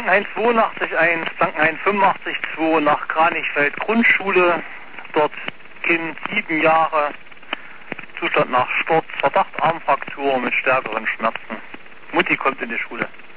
Blankenhain 82.1, Blankenhain 85.2 nach Kranichfeld Grundschule. Dort Kind 7 Jahre, Zustand nach Sturz, Verdacht Armfraktur mit stärkeren Schmerzen. Mutti kommt in die Schule.